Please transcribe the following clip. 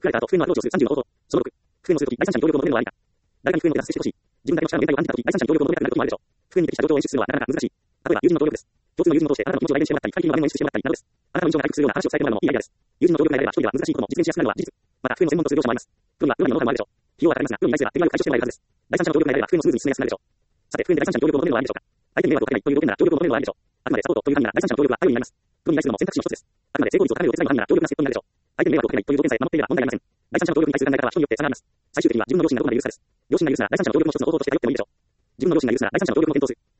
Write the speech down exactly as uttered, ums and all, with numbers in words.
振られた後、不運のアプローチをするさんじゅうの方法。そのろく、不運をするとき、第三者に協力を求めるのはありか。誰かに不運を手助けしてほしい。自分だけの力の限界を感じたとき、第三者に協力を求めたくなることもあるでしょう。不運に適した状況を演出するのはなかなか難しい。例えば、友人の協力です。共通の友人を通してあなたの気持ちを代弁してもらったり、回避の場面を演出してもらったりなどです。あなたの印象が回復するような話を伝えてもらうのもいいアイデアです。友人の協力が得られれば、一人では難しいことも実現しやすくなるのは事実。また、不運を専門とする業者もあります。プロにはプロにはノウハウもあるでしょう。費用はかかりますが、プロに依頼すれば手軽に解消してもらえるはずです。第三者の協力が得られれば、不運もスムーズに進めやすくなるでしょう。さて、不運で第三者の協力を求めるのはありでしょうか。相手に迷惑をかけないという要件なら協力を求めるのはありでしょう。あくまでサポートという意味なら第三者の協力はあるようになります。プロに依頼するのも選択肢の一つです。あくまで成功率を高めるお手伝いのためなら協力なセットになるでしょう。相手に迷惑をかけないという条件さえ守っていれば問題ありません。第三者の協力に対する考え方は人によって差があります。最終的には自分の良心がどこまで許すかです。良心が許すなら第三者の協力の一つの方法として頼ってもいいでしょう。自分の良心が許すなら第三者の協力も検討する。